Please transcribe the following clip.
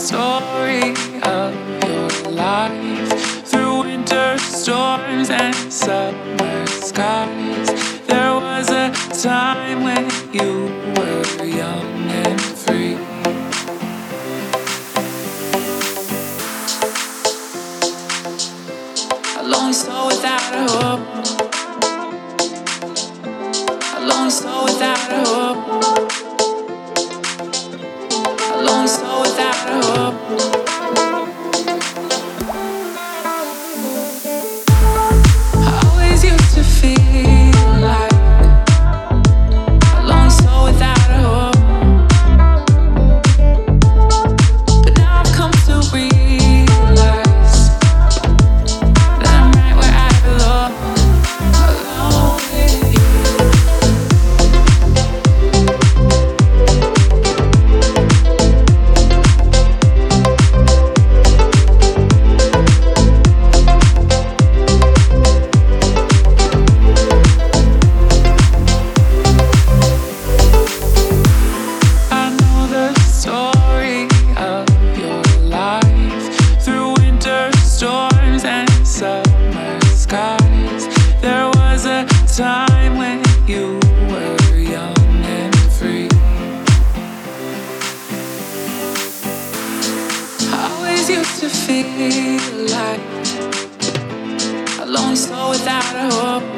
story of your life through winter storms and summer skies. There was a time when you were young and free. A lonely soul without a hope. A lonely soul without a hope. A lonely soul without a hope. I always used to feel like a lonely soul without a hope. But now I've come to realize that I'm right where I belong, alone with you. I know the story of your life through winter storms and summer skies. There was a time when you were young and free. I always used to feel like a lonely soul without a hope.